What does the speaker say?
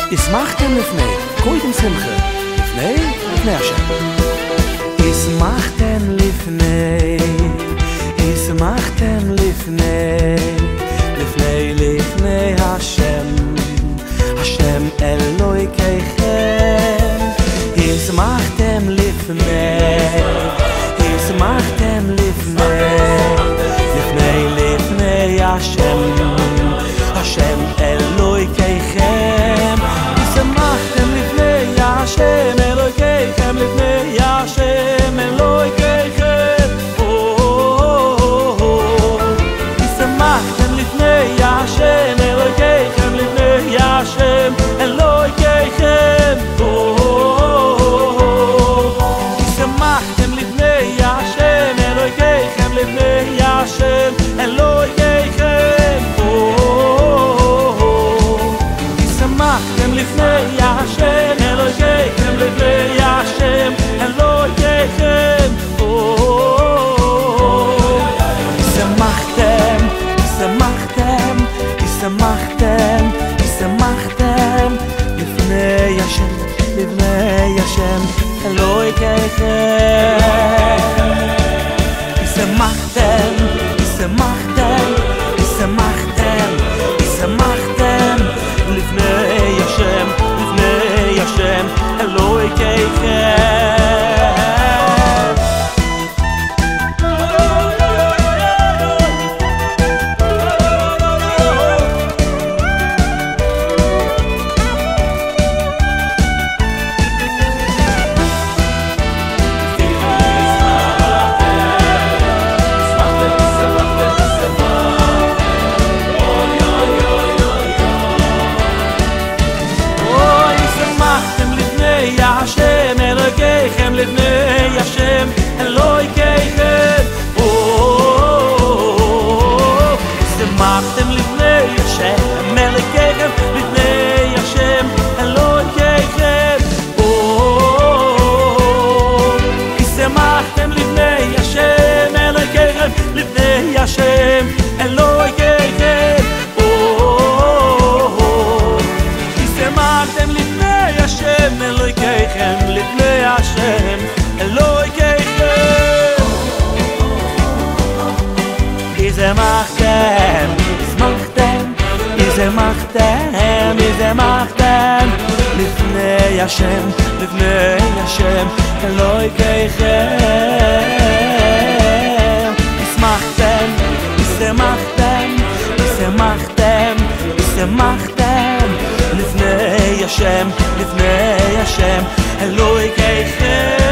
ישמחתם לפני, קודם שמחה, לפני השם. ישמחתם לפני, ישמחתם לפני השם, השם אלוהיכם. ישמחתם לפני, ישמחתם לפני השם, השם אלוהיכם. ישמחתם לפני השם אלוהיכם, לפני השם אלוהיכם. ישמחתם לפני השם אלוהיכם, לפני השם אלוהיכם. ישמחתם לפני השם אלוהיכם, לפני השם אלוהיכם. ישמחתם לפני השם אלוהיכם, לפני השם אלוהיכם. ישמחתם, ישמחתם, ישמחתם, ישמחתם לפני השם, לפני השם אלוהיכם. ישמחתם, ישמחתם, ישמחתם, ישמחתם לפני השם, לפני השם אלוהיכם. השם אלוהיכם, לפני השם אלוהיכם. ישמחתם לפני השם אלוהיכם, לפני השם אלוהיכם. ישמחתם לפני השם אלוהיכם, לפני השם אלוהיכם. ישמחתם לפני השם אלוהיכם, לפני השם אלוהיכם. ישמחתם, ישמחתם, ישמחתם, ישמחתם לפני השם, לפני השם אלוהיכם. ישמחתם, ישמחתם, ישמחתם, ישמחתם לפני השם, לפני השם אלוהיכם.